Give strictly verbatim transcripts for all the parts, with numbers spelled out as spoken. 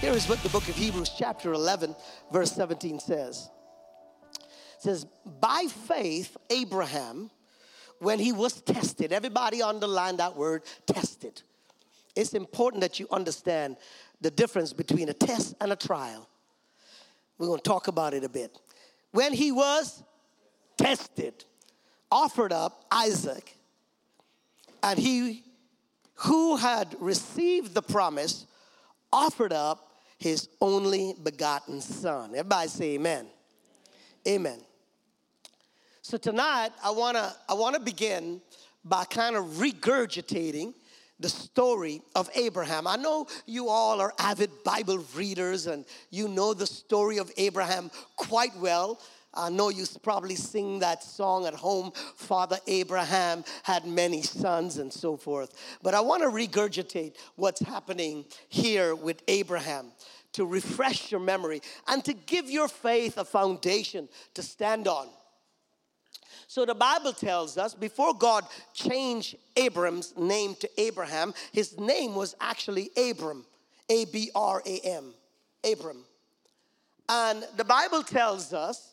Here is what the book of Hebrews chapter eleven verse seventeen says. It says, by faith Abraham, when he was tested, everybody underline that word, tested. It's important that you understand the difference between a test and a trial. We're going to talk about it a bit. When he was tested, offered up Isaac, and he who had received the promise offered up his only begotten son. Everybody say amen. Amen. So tonight I want to I want to begin by kind of regurgitating the story of Abraham. I know you all are avid Bible readers and you know the story of Abraham quite well. I know you probably sing that song at home, Father Abraham had many sons and so forth. But I want to regurgitate what's happening here with Abraham to refresh your memory and to give your faith a foundation to stand on. So the Bible tells us before God changed Abram's name to Abraham, his name was actually Abram, A B R A M, Abram. And the Bible tells us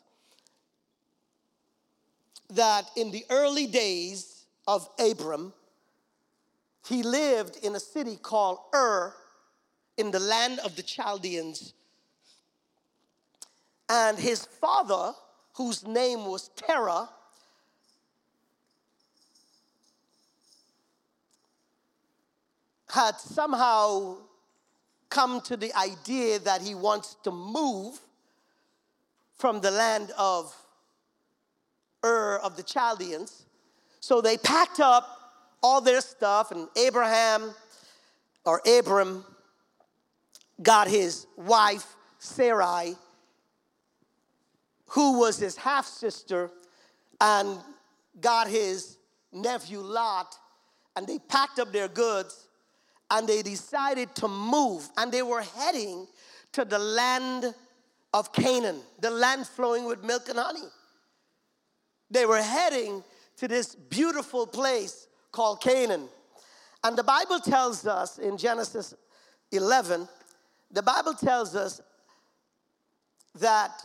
that in the early days of Abram, he lived in a city called Ur in the land of the Chaldeans. And his father, whose name was Terah, had somehow come to the idea that he wants to move from the land of Ur of the Chaldeans. So they packed up all their stuff, and Abraham or Abram got his wife Sarai, who was his half-sister, and got his nephew Lot, and they packed up their goods and they decided to move, and they were heading to the land of Canaan, the land flowing with milk and honey. They were heading to this beautiful place called Canaan. And the Bible tells us in Genesis eleven, the Bible tells us that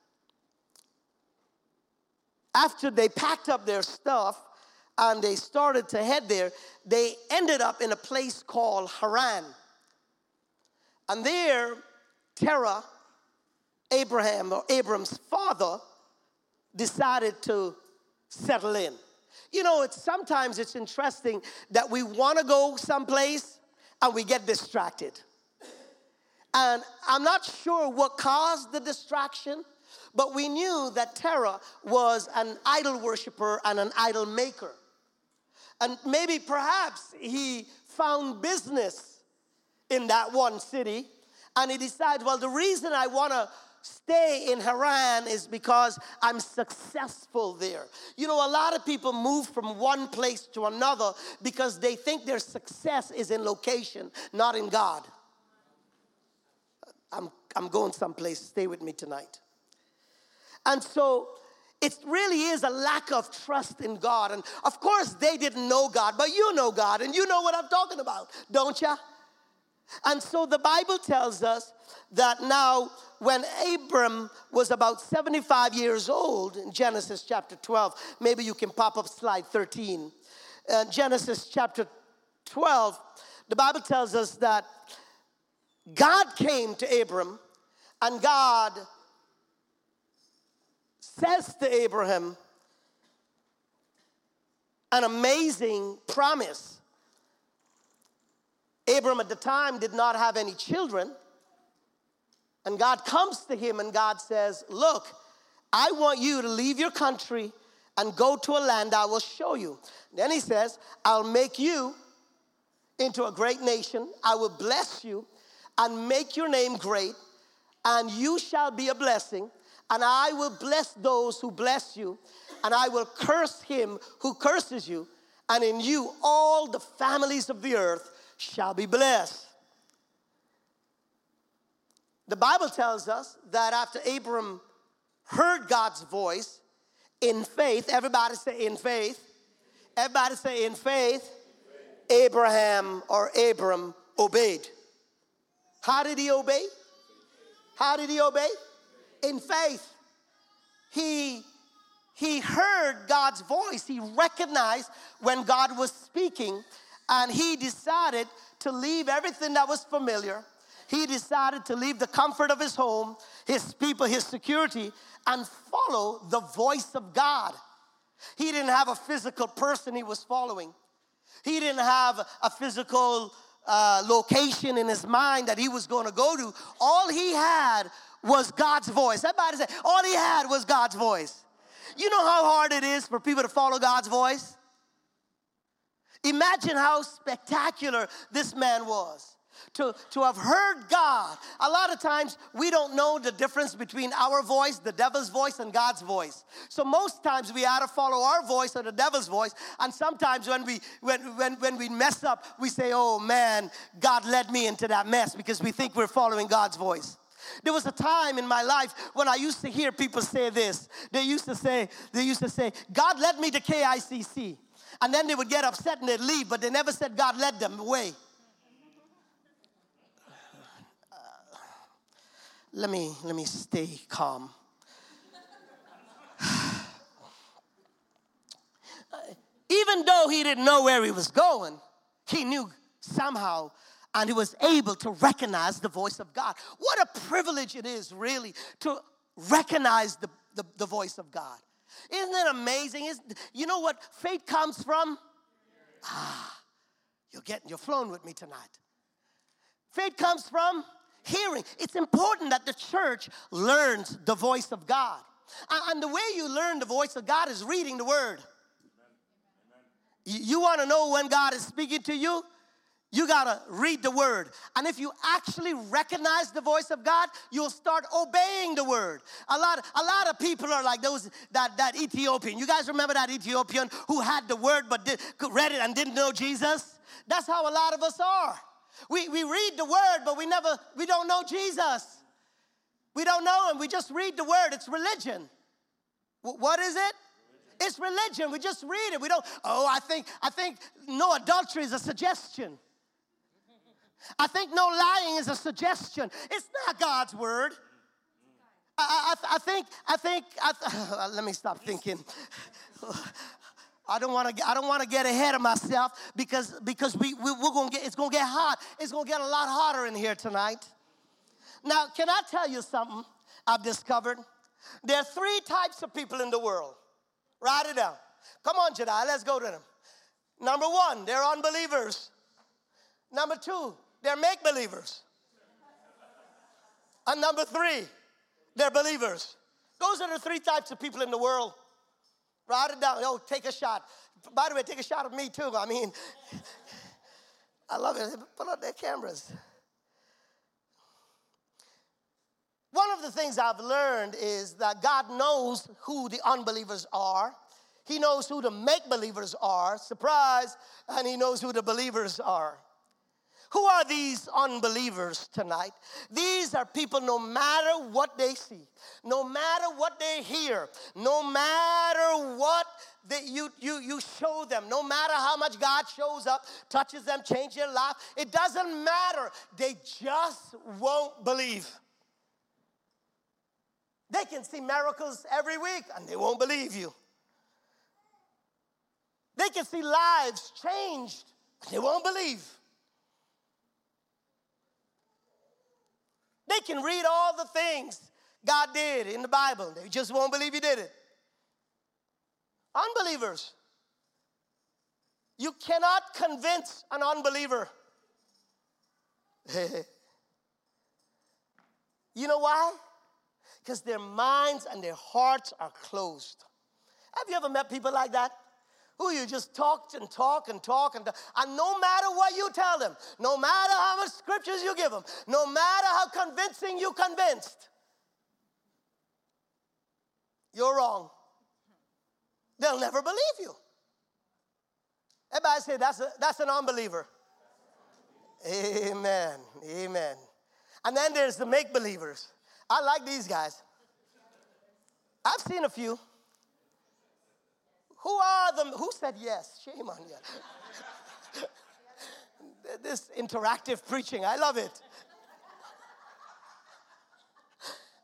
after they packed up their stuff and they started to head there, they ended up in a place called Haran. And there, Terah, Abraham or Abram's father, decided to settle in. You know, it's sometimes it's interesting that we want to go someplace and we get distracted. And I'm not sure what caused the distraction, but we knew that Terah was an idol worshiper and an idol maker. And maybe perhaps he found business in that one city, and he decided, well, the reason I want to stay in Haran is because I'm successful there. You know, a lot of people move from one place to another because they think their success is in location, not in God. I'm, I'm going someplace. Stay with me tonight. And so it really is a lack of trust in God. And of course, they didn't know God, but you know God, and you know what I'm talking about, don't you? And so the Bible tells us that now when Abram was about seventy-five years old, in Genesis chapter twelve, maybe you can pop up slide thirteen. Uh, Genesis chapter twelve, the Bible tells us that God came to Abram, and God says to Abraham an amazing promise. Abram at the time did not have any children. And God comes to him and God says, look, I want you to leave your country and go to a land I will show you. Then he says, I'll make you into a great nation. I will bless you and make your name great, and you shall be a blessing. And I will bless those who bless you, and I will curse him who curses you, and in you all the families of the earth shall be blessed. The Bible tells us that after Abram heard God's voice in faith, everybody say in faith, everybody say in faith, Abraham or Abram obeyed. How did he obey? How did he obey? In faith. He, he heard God's voice. He recognized when God was speaking, and he decided to leave everything that was familiar. He decided to leave the comfort of his home, his people, his security, and follow the voice of God. He didn't have a physical person he was following. He didn't have a physical uh, location in his mind that he was going to go to. All he had was God's voice. Everybody say, all he had was God's voice. You know how hard it is for people to follow God's voice? Imagine how spectacular this man was. To, to have heard God. A lot of times we don't know the difference between our voice, the devil's voice, and God's voice. So most times we either follow our voice or the devil's voice. And sometimes when we when when when we mess up, we say, oh man, God led me into that mess, because we think we're following God's voice. There was a time in my life when I used to hear people say this. They used to say, they used to say, God led me to K I C C. And then they would get upset and they'd leave, but they never said God led them away. Let me, let me stay calm. Even though he didn't know where he was going, he knew somehow, and he was able to recognize the voice of God. What a privilege it is, really, to recognize the, the, the voice of God. Isn't it amazing? Isn't, you know what faith comes from? Ah, you're getting, you're flowing with me tonight. Faith comes from hearing. It's important that the church learns the voice of God. And the way you learn the voice of God is reading the word. You want to know when God is speaking to you? You got to read the word. And if you actually recognize the voice of God, you'll start obeying the word. A lot, a lot of people are like those, that, that Ethiopian. You guys remember that Ethiopian who had the word but did, read it and didn't know Jesus? That's how a lot of us are. We, we read the word, but we never, we don't know Jesus. We don't know him. We just read the word. It's religion. W- what is it? It's religion. We just read it. We don't, oh, I think, I think no adultery is a suggestion. I think no lying is a suggestion. It's not God's word. I, I, I think, I think, I, let me stop thinking. I don't want to. I don't want to get ahead of myself because because we, we we're gonna get. It's gonna get hot. It's gonna get a lot hotter in here tonight. Now, can I tell you something I've discovered? There are three types of people in the world. Write it down. Come on, Jedi. Let's go to them. Number one, they're unbelievers. Number two, they're make-believers. And number three, they're believers. Those are the three types of people in the world. Write it down. Oh, take a shot. By the way, take a shot of me too. I mean, I love it. Put on their cameras. One of the things I've learned is that God knows who the unbelievers are. He knows who the make-believers are. Surprise. And he knows who the believers are. Who are these unbelievers tonight? These are people, no matter what they see, no matter what they hear, no matter what that you, you, you show them, no matter how much God shows up, touches them, changes their life, it doesn't matter. They just won't believe. They can see miracles every week and they won't believe you. They can see lives changed and they won't believe. They can read all the things God did in the Bible. They just won't believe he did it. Unbelievers. You cannot convince an unbeliever. You know why? Because their minds and their hearts are closed. Have you ever met people like that? Who you just talk and talk and talk and talk. And no matter what you tell them, no matter how much scriptures you give them, no matter how convincing you convinced, you're wrong. They'll never believe you. Everybody say that's, a, that's an unbeliever. Amen. Amen. And then there's the make-believers. I like these guys. I've seen a few. Who are them? Who said yes? Shame on you. This interactive preaching, I love it.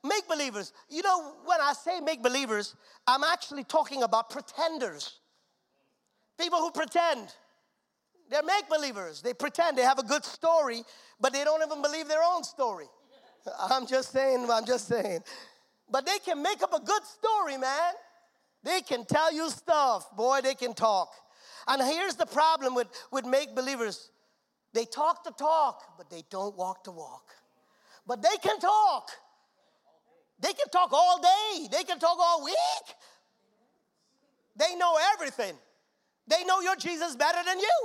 Make believers. You know, when I say make believers, I'm actually talking about pretenders. People who pretend. They're make believers. They pretend they have a good story, but they don't even believe their own story. I'm just saying, I'm just saying. But they can make up a good story, man. They can tell you stuff. Boy, they can talk. And here's the problem with, with make believers. They talk the talk, but they don't walk the walk. But they can talk. They can talk all day. They can talk all week. They know everything. They know your Jesus better than you.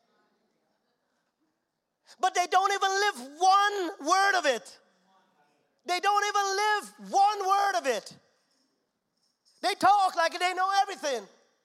But they don't even live one word of it. They don't even live one word of it. They talk like they know everything.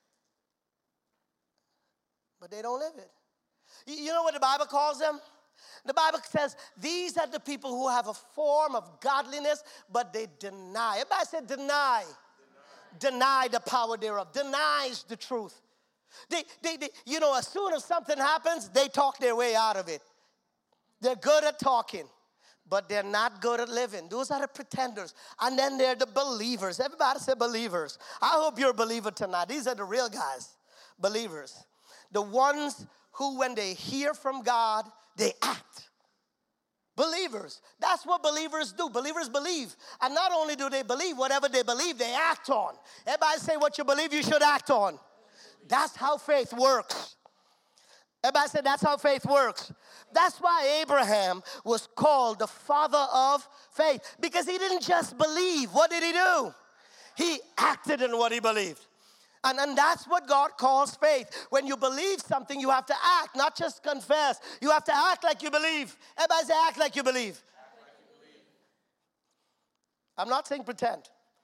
But they don't live it. You know what the Bible calls them? The Bible says, these are the people who have a form of godliness, but they deny. Everybody said deny. Deny, deny the power thereof. Denies the truth. They, they, they, you know, as soon as something happens, they talk their way out of it. They're good at talking, but they're not good at living. Those are the pretenders. And then they're the believers. Everybody say believers. I hope you're a believer tonight. These are the real guys, believers. The ones who, when they hear from God, they act. Believers. That's what believers do. Believers believe. And not only do they believe, whatever they believe, they act on. Everybody say what you believe you should act on. That's how faith works. Everybody say that's how faith works. That's why Abraham was called the father of faith. Because he didn't just believe. What did he do? He acted in what he believed. And, and that's what God calls faith. When you believe something, you have to act, not just confess. You have to act like you believe. Everybody say act like you believe. Act like you believe. I'm not saying pretend.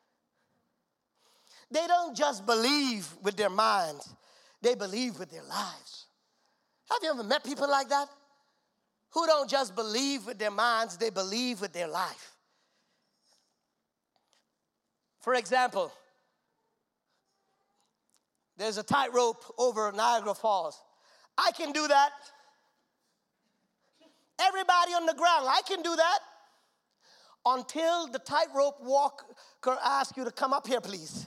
They don't just believe with their minds. They believe with their lives. Have you ever met people like that? Who don't just believe with their minds, they believe with their life. For example, there's a tightrope over Niagara Falls. I can do that. Everybody on the ground, I can do that. Until the tightrope walker asks you to come up here, please.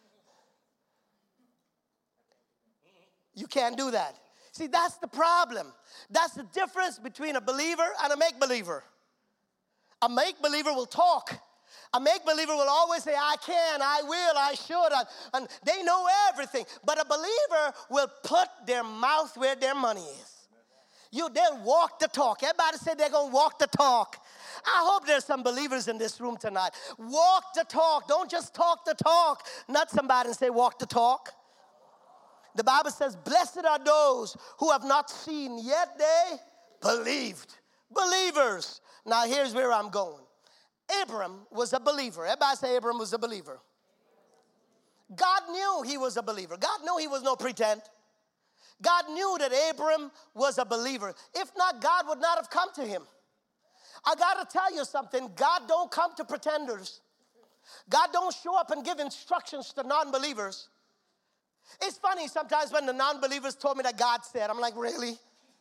You can't do that. See, that's the problem. That's the difference between a believer and a make-believer. A make-believer will talk. A make-believer will always say, I can, I will, I should, I, and they know everything. But a believer will put their mouth where their money is. You, they'll walk the talk. Everybody said they're going to walk the talk. I hope there's some believers in this room tonight. Walk the talk. Don't just talk the talk. Not somebody and say, walk the talk. The Bible says, blessed are those who have not seen, yet they believed. Believers. Now, here's where I'm going. Abram was a believer. Everybody say Abram was a believer. God knew he was a believer. God knew he was no pretend. God knew that Abram was a believer. If not, God would not have come to him. I got to tell you something. God don't come to pretenders. God don't show up and give instructions to non-believers. It's funny sometimes when the non-believers told me that God said, I'm like, really?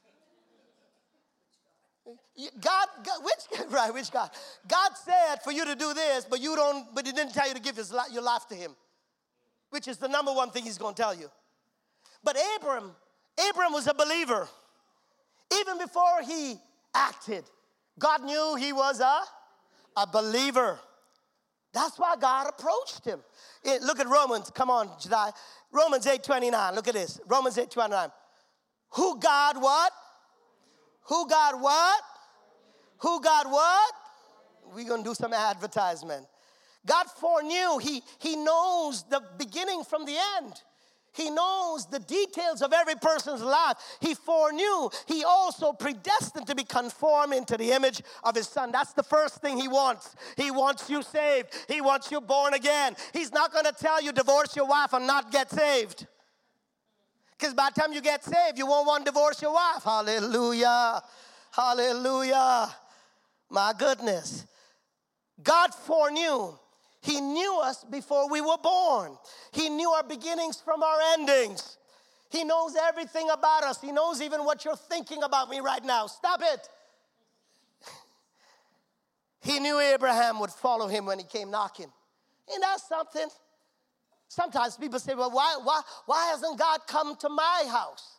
God, God which, right, which God? God said for you to do this, but you don't, but he didn't tell you to give his, your life to him, which is the number one thing he's going to tell you. But Abram, Abram was a believer. Even before he acted, God knew he was a, a believer. That's why God approached him. It, look at Romans, come on, Jedi. Romans eight twenty-nine, look at this. Romans eight twenty-nine. Who God what? Who God what? Who God what? We're going to do some advertisement. God foreknew. He, he knows the beginning from the end. He knows the details of every person's life. He foreknew. He also predestined to be conformed into the image of his son. That's the first thing he wants. He wants you saved. He wants you born again. He's not going to tell you divorce your wife and not get saved. Because by the time you get saved, you won't want to divorce your wife. Hallelujah. Hallelujah. My goodness. God foreknew. He knew us before we were born. He knew our beginnings from our endings. He knows everything about us. He knows even what you're thinking about me right now. Stop it. He knew Abraham would follow him when he came knocking. Ain't that something? Sometimes people say, well, why, why, why hasn't God come to my house?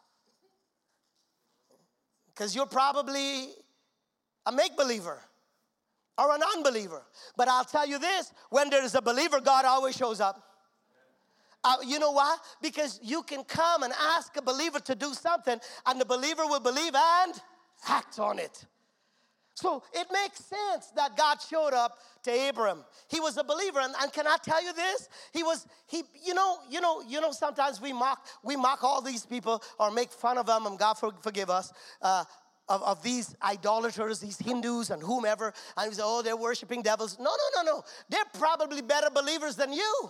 Because you're probably a make-believer or an unbeliever. But I'll tell you this, when there is a believer, God always shows up. Uh, you know why? Because you can come and ask a believer to do something, and the believer will believe and act on it. So it makes sense that God showed up to Abram. He was a believer, and, and can I tell you this? He was, he, you know, you know, you know, sometimes we mock, we mock all these people or make fun of them, and God for, forgive us, uh, of, of these idolaters, these Hindus and whomever, and we say, oh, they're worshiping devils. No, no, no, no. They're probably better believers than you.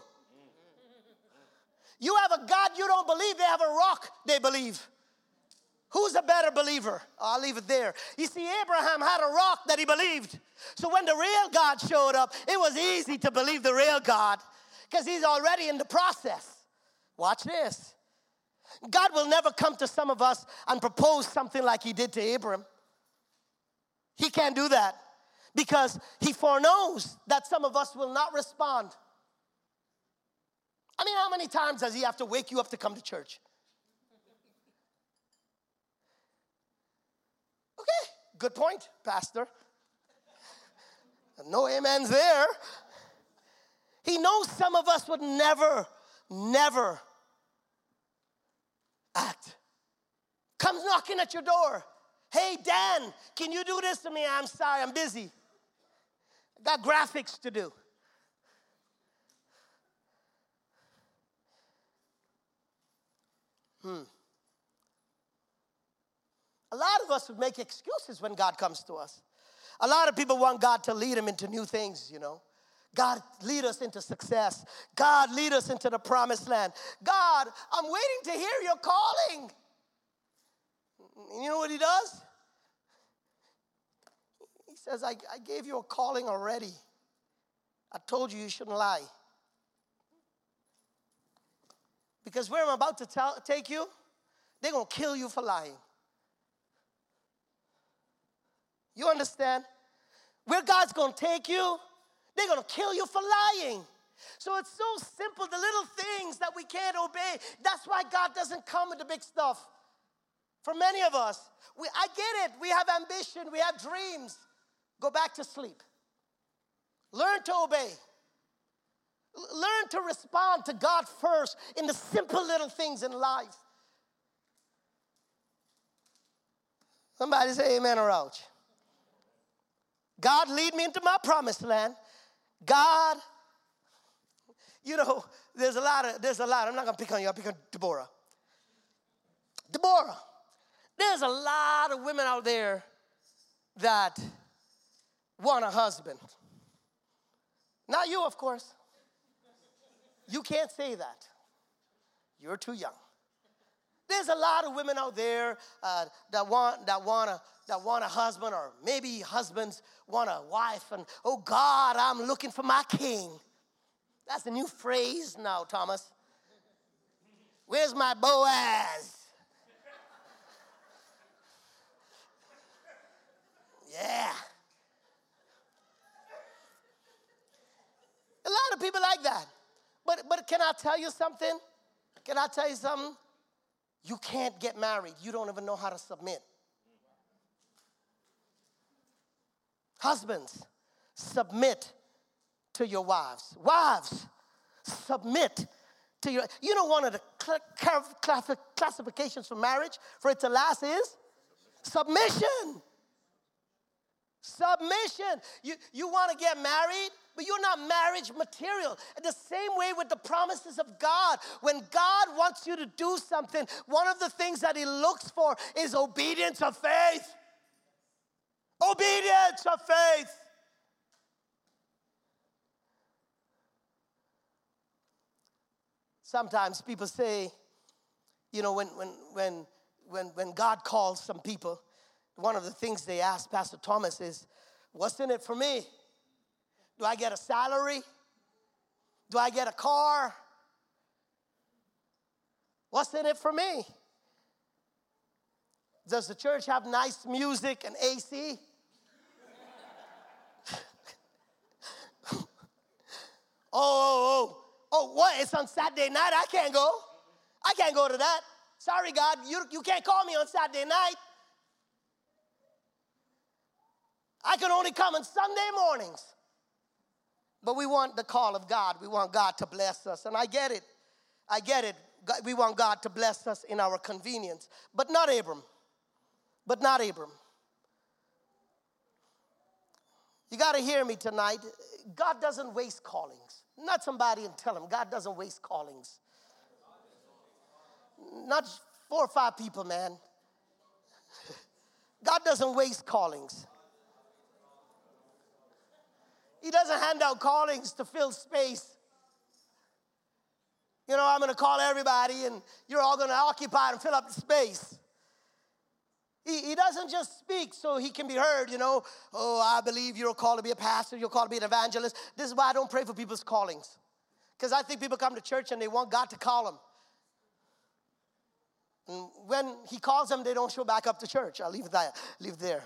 You have a God you don't believe, they have a rock they believe. Who's a better believer? I'll leave it there. You see, Abraham had a rock that he believed. So when the real God showed up, it was easy to believe the real God because he's already in the process. Watch this. God will never come to some of us and propose something like he did to Abram. He can't do that because he foreknows that some of us will not respond. I mean, how many times does he have to wake you up to come to church? Okay, good point, Pastor. No amens there. He knows some of us would never, never act. Comes knocking at your door. Hey, Dan, can you do this to me? I'm sorry, I'm busy. I got graphics to do. Hmm. A lot of us would make excuses when God comes to us. A lot of people want God to lead them into new things, you know. God, lead us into success. God, lead us into the promised land. God, I'm waiting to hear your calling. You know what he does? He says, I, I gave you a calling already. I told you you shouldn't lie. Because where I'm about to tell, take you, they're going to kill you for lying. You understand? Where God's going to take you, they're going to kill you for lying. So it's so simple, the little things that we can't obey. That's why God doesn't come with the big stuff. For many of us, we, I get it. We have ambition. We have dreams. Go back to sleep. Learn to obey. L- learn to respond to God first in the simple little things in life. Somebody say amen or ouch. God, lead me into my promised land. God, you know, there's a lot of, there's a lot. I'm not going to pick on you. I'll pick on Deborah. Deborah. There's a lot of women out there that want a husband. Not you, of course. You can't say that. You're too young. There's a lot of women out there uh, that want that want a that want a husband, or maybe husbands want a wife. And oh God, I'm looking for my king. That's a new phrase now, Thomas. Where's my Boaz? Yeah. A lot of people like that. But but can I tell you something? Can I tell you something? You can't get married. You don't even know how to submit. Husbands, submit to your wives. Wives, submit to your... You know one of the cl- cl- classifications for marriage, for it to last, is submission. Submission. You, you want to get married, but you're not marriage material. The same way with the promises of God. When God wants you to do something, one of the things that he looks for is obedience of faith. Obedience of faith. Sometimes people say, you know, when when when when when God calls some people, one of the things they ask Pastor Thomas is, what's in it for me? Do I get a salary? Do I get a car? What's in it for me? Does the church have nice music and A C? oh, oh, oh, what? It's on Saturday night. I can't go. I can't go to that. Sorry, God, you, you can't call me on Saturday night. I can only come on Sunday mornings. But we want the call of God. We want God to bless us. And I get it. I get it. We want God to bless us in our convenience. But not Abram. But not Abram. You got to hear me tonight. God doesn't waste callings. Not somebody and tell him, God doesn't waste callings. Not four or five people, man. God doesn't waste callings. He doesn't hand out callings to fill space. You know, I'm going to call everybody and you're all going to occupy and fill up the space. He, he doesn't just speak so he can be heard, you know. Oh, I believe you're called to be a pastor. You're called to be an evangelist. This is why I don't pray for people's callings. Because I think people come to church and they want God to call them. And when he calls them, they don't show back up to church. I'll leave it there. Leave it there.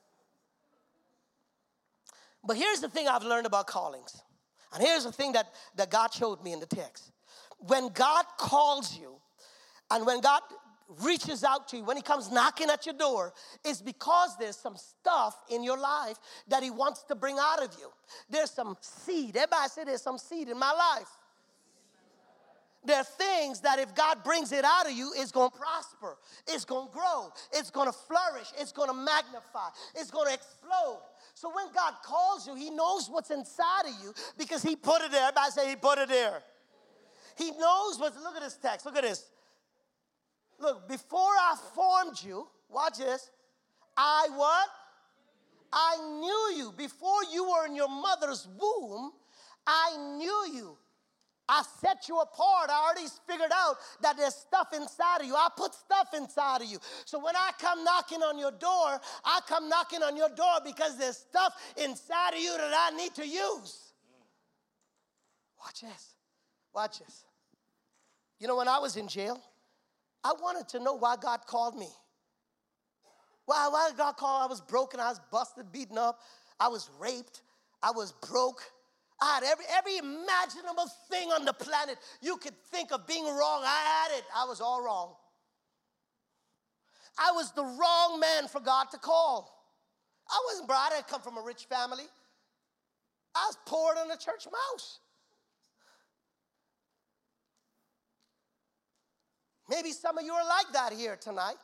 But here's the thing I've learned about callings. And here's the thing that, that God showed me in the text. When God calls you, and when God reaches out to you, when he comes knocking at your door, it's because there's some stuff in your life that he wants to bring out of you. There's some seed. Everybody say there's some seed in my life. There are things that if God brings it out of you, it's going to prosper. It's going to grow. It's going to flourish. It's going to magnify. It's going to explode. So when God calls you, he knows what's inside of you because he put it there. Everybody say he put it there. He knows what's, look at this text. Look at this. Look, before I formed you, watch this. I what? I knew you. Before you were in your mother's womb, I knew you. I set you apart. I already figured out that there's stuff inside of you. I put stuff inside of you. So when I come knocking on your door, I come knocking on your door because there's stuff inside of you that I need to use. Watch this. Watch this. You know, when I was in jail, I wanted to know why God called me. Why, why did God call? I was broken. I was busted, beaten up. I was raped. I was broke. I had every, every imaginable thing on the planet you could think of being wrong. I had it. I was all wrong. I was the wrong man for God to call. I wasn't bright. I come from a rich family. I was poor than a church mouse. Maybe some of you are like that here tonight.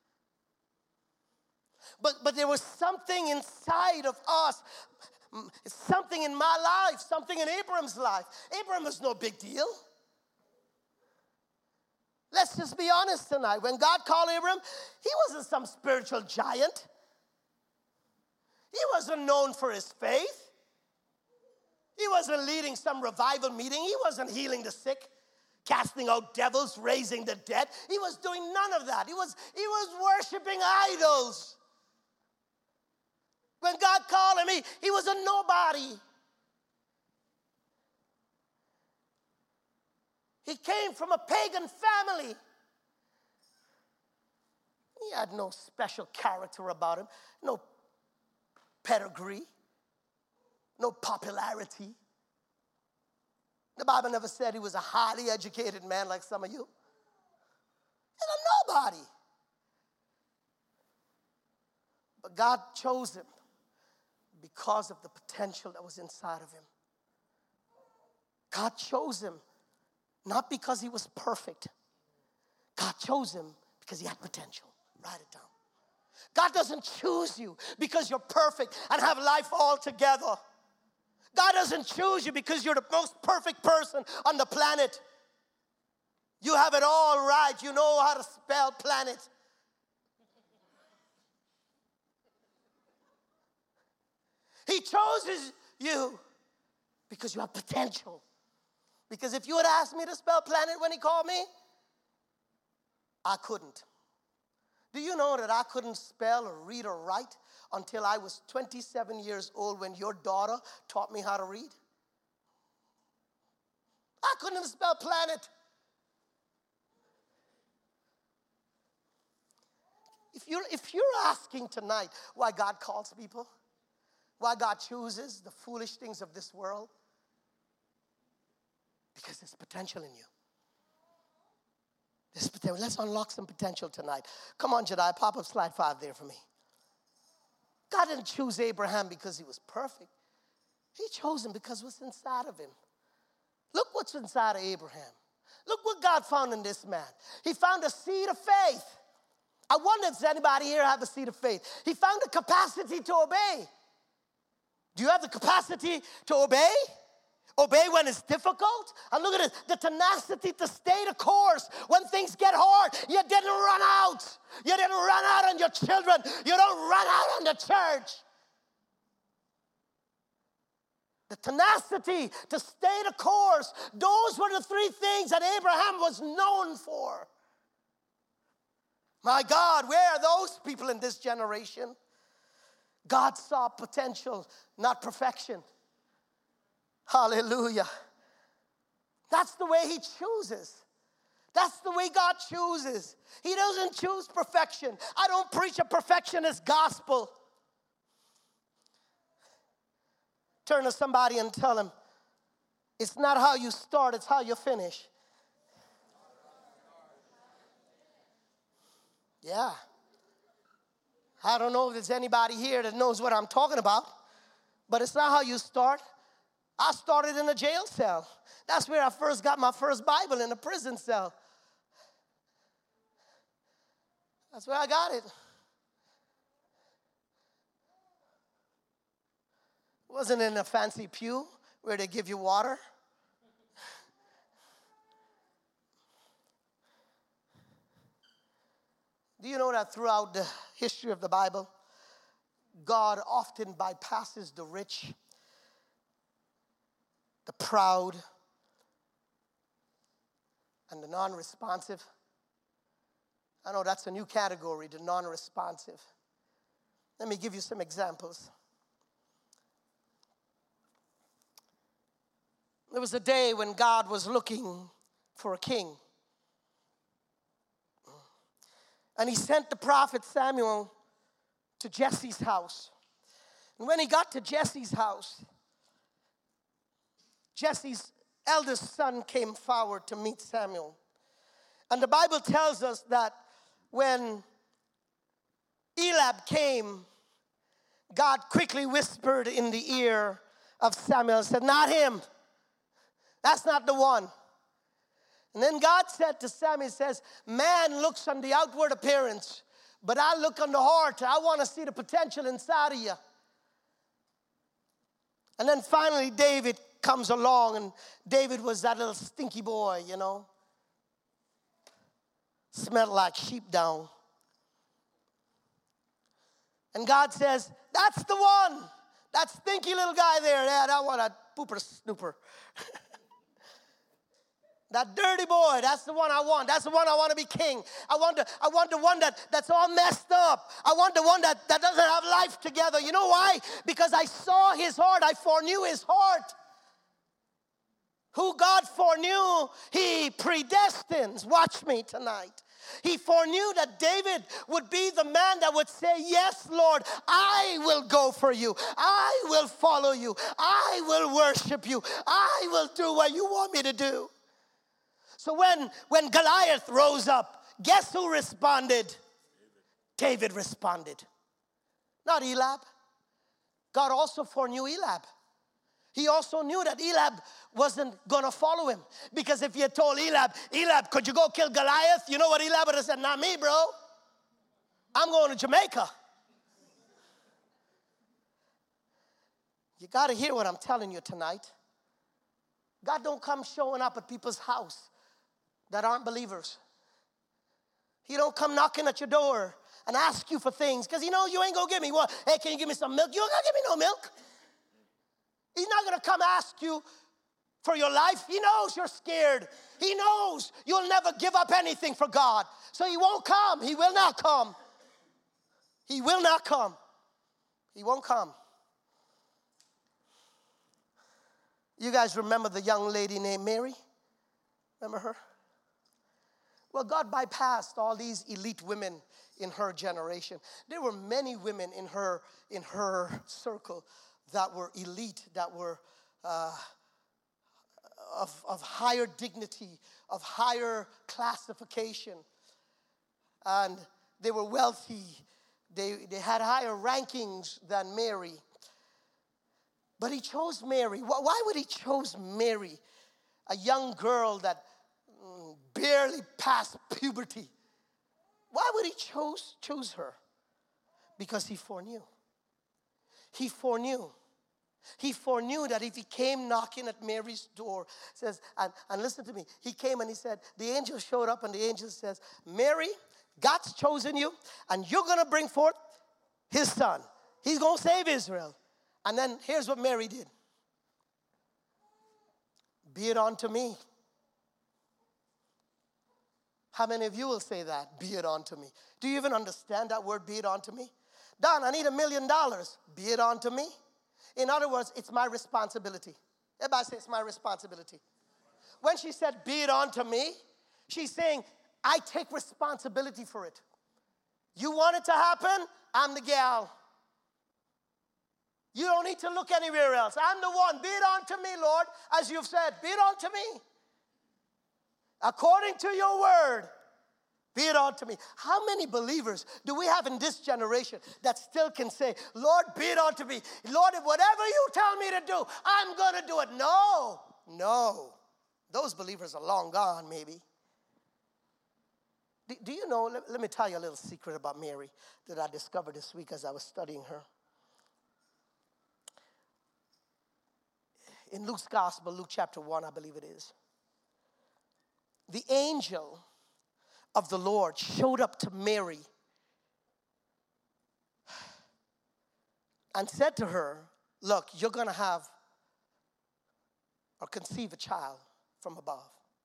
But, but there was something inside of us, something in my life, something in Abram's life. Abram was no big deal. Let's just be honest tonight. When God called Abram, he wasn't some spiritual giant. He wasn't known for his faith. He wasn't leading some revival meeting. He wasn't healing the sick, casting out devils, raising the dead. He was doing none of that. He was, he was worshiping idols. When God called him, he, he was a nobody. He came from a pagan family. He had no special character about him, no pedigree, no popularity. The Bible never said he was a highly educated man like some of you. He's a nobody. But God chose him because of the potential that was inside of him. God chose him not because he was perfect. God chose him because he had potential. Write it down. God doesn't choose you because you're perfect and have life all together. God doesn't choose you because you're the most perfect person on the planet. You have it all right. You know how to spell planet. He chooses you because you have potential. Because if you had asked me to spell planet when he called me, I couldn't. Do you know that I couldn't spell or read or write until I was twenty-seven years old when your daughter taught me how to read? I couldn't even spell planet. If you're, if you're asking tonight why God calls people, why God chooses the foolish things of this world, Because there's potential in you. There's potential. Let's unlock some potential tonight. Come on, Jedi, pop up slide five there for me. God didn't choose Abraham because he was perfect. He chose him because what's inside of him. Look what's inside of Abraham. Look what God found in this man. He found a seed of faith. I wonder if anybody here have a seed of faith. He found the capacity to obey. Do you have the capacity to obey? Obey when it's difficult? And look at it, the tenacity to stay the course when things get hard. You didn't run out. You didn't run out on your children. You don't run out on the church. The tenacity to stay the course. Those were the three things that Abraham was known for. My God, where are those people in this generation? God saw potential, not perfection. Hallelujah. That's the way he chooses. That's the way God chooses. He doesn't choose perfection. I don't preach a perfectionist gospel. Turn to somebody and tell them, it's not how you start, it's how you finish. Yeah. I don't know if there's anybody here that knows what I'm talking about, but it's not how you start. I started in a jail cell. That's where I first got my first Bible, in a prison cell. That's where I got it. It wasn't in a fancy pew where they give you water. Do you know that throughout the history of the Bible, God often bypasses the rich, the proud, and the non-responsive? I know that's a new category, the non-responsive. Let me give you some examples. There was a day when God was looking for a king. And he sent the prophet Samuel to Jesse's house. And when he got to Jesse's house, Jesse's eldest son came forward to meet Samuel. And the Bible tells us that when Eliab came, God quickly whispered in the ear of Samuel and said, not him. That's not the one. And then God said to Samuel, he says, man looks on the outward appearance, but I look on the heart. I want to see the potential inside of you. And then finally David comes along, and David was that little stinky boy, you know. Smelled like sheep down. And God says, that's the one. That stinky little guy there. Yeah, that one, a pooper snooper. That dirty boy, that's the one I want. That's the one I want to be king. I want the, I want the one that, that's all messed up. I want the one that, that doesn't have life together. You know why? Because I saw his heart. I foreknew his heart. Who God foreknew, he predestines. Watch me tonight. He foreknew that David would be the man that would say, yes, Lord, I will go for you. I will follow you. I will worship you. I will do what you want me to do. So when, when Goliath rose up, guess who responded? David, David responded. Not Eliab. God also foreknew Eliab. He also knew that Eliab wasn't going to follow him. Because if you had told Eliab, Eliab, could you go kill Goliath? You know what Eliab would have said? Not me, bro. I'm going to Jamaica. You got to hear what I'm telling you tonight. God don't come showing up at people's house that aren't believers. He don't come knocking at your door and ask you for things because he knows you ain't going to give me what. Hey, can you give me some milk? You ain't going to give me no milk. He's not going to come ask you for your life. He knows you're scared. He knows you'll never give up anything for God. So he won't come. He will not come. He will not come. He won't come. You guys remember the young lady named Mary? Remember her? Well, God bypassed all these elite women in her generation. There were many women in her, in her circle that were elite, that were uh, of, of higher dignity, of higher classification. And they were wealthy. They, they had higher rankings than Mary. But he chose Mary. Why would he chose Mary, a young girl that mm, barely passed puberty? Why would he chose, choose her? Because he foreknew. He foreknew. He foreknew that if he came knocking at Mary's door, says, and, and listen to me, he came and he said, the angel showed up and the angel says, Mary, God's chosen you and you're going to bring forth his son. He's going to save Israel. And then here's what Mary did. Be it unto me. How many of you will say that? Be it unto me. Do you even understand that word, be it unto me? Don, I need a million dollars. Be it unto me. In other words, it's my responsibility. Everybody say it's my responsibility. When she said, be it unto me, she's saying, I take responsibility for it. You want it to happen? I'm the gal. You don't need to look anywhere else. I'm the one. Be it unto me, Lord, as you've said. Be it unto me. According to your word, be it unto me. How many believers do we have in this generation that still can say, Lord, be it unto me. Lord, whatever you tell me to do, I'm going to do it. No, no. Those believers are long gone, maybe. Do, do you know, let, let me tell you a little secret about Mary that I discovered this week as I was studying her. In Luke's gospel, Luke chapter one, I believe it is, the angel of the Lord showed up to Mary and said to her, look, you're going to have or conceive a child from above.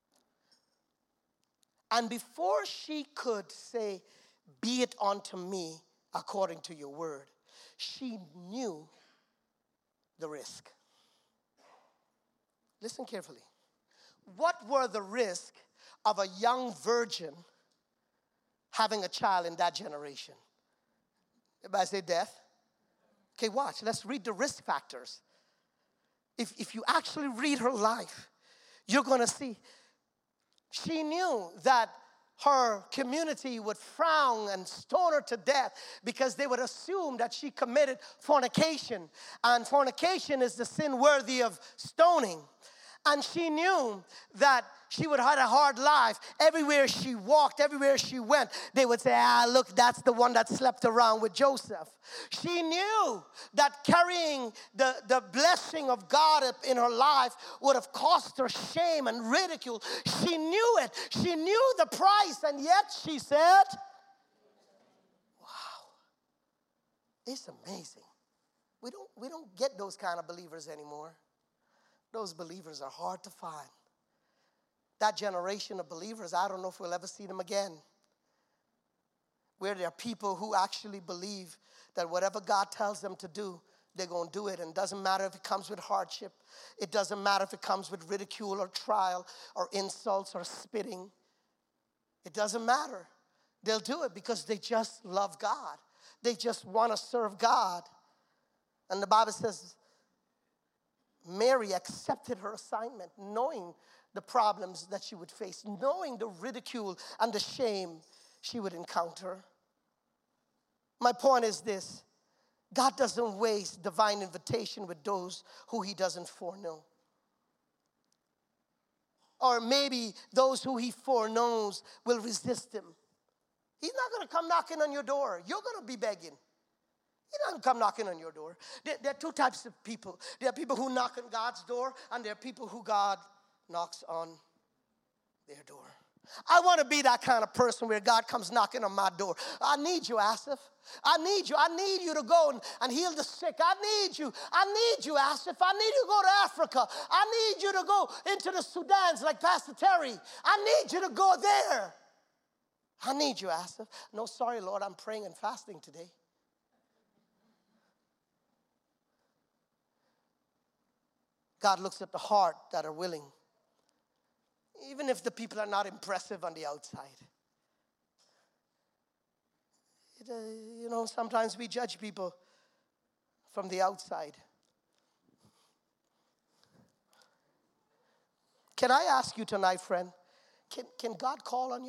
And before she could say, be it unto me according to your word, she knew the risk. Listen carefully. What were the risks of a young virgin having a child in that generation? Everybody say death. Okay, watch. Let's read the risk factors. If, if you actually read her life, you're going to see she knew that her community would frown and stone her to death because they would assume that she committed fornication. And fornication is the sin worthy of stoning. And she knew that she would have a hard life. Everywhere she walked, everywhere she went, they would say, ah, look, that's the one that slept around with Joseph. She knew that carrying the, the blessing of God in her life would have cost her shame and ridicule. She knew it. She knew the price, and yet she said, wow, it's amazing. We don't, we don't get those kind of believers anymore. Those believers are hard to find. That generation of believers, I don't know if we'll ever see them again. Where there are people who actually believe that whatever God tells them to do, they're going to do it. And it doesn't matter if it comes with hardship. It doesn't matter if it comes with ridicule or trial or insults or spitting. It doesn't matter. They'll do it because they just love God. They just want to serve God. And the Bible says, Mary accepted her assignment, knowing the problems that she would face, knowing the ridicule and the shame she would encounter. My point is this: God doesn't waste divine invitation with those who he doesn't foreknow. Or maybe those who he foreknows will resist him. He's not going to come knocking on your door. You're going to be begging. He doesn't come knocking on your door. There, there are two types of people. There are people who knock on God's door, and there are people who God knocks on their door. I want to be that kind of person where God comes knocking on my door. I need you, Asif. I need you. I need you to go and, and heal the sick. I need you. I need you, Asif. I need you to go to Africa. I need you to go into the Sudans like Pastor Terry. I need you to go there. I need you, Asif. No, sorry, Lord, I'm praying and fasting today. God looks at the heart that are willing, even if the people are not impressive on the outside. It, uh, you know, sometimes we judge people from the outside. Can I ask you tonight, friend, can, can God call on you?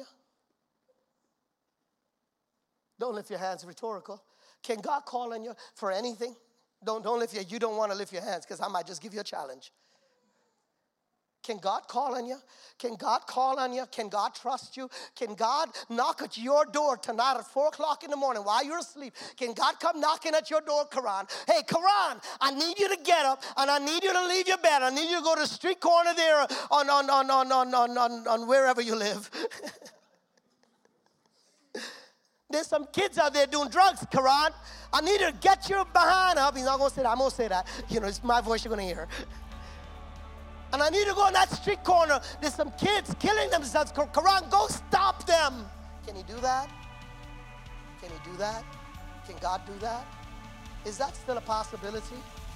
Don't lift your hands, rhetorical. Can God call on you for anything? Don't, don't lift your, you don't want to lift your hands because I might just give you a challenge. Can God call on you? Can God call on you? Can God trust you? Can God knock at your door tonight at four o'clock in the morning while you're asleep? Can God come knocking at your door, Karan? Hey, Karan, I need you to get up and I need you to leave your bed. I need you to go to the street corner there on, on, on, on, on, on, on, on wherever you live. There's some kids out there doing drugs, Karan. I need you to get your behind up. He's not going to say that. I'm going to say that. You know, it's my voice you're going to hear. And I need to go in that street corner. There's some kids killing themselves. Karan, go stop them. Can he do that? Can he do that? Can God do that? Is that still a possibility?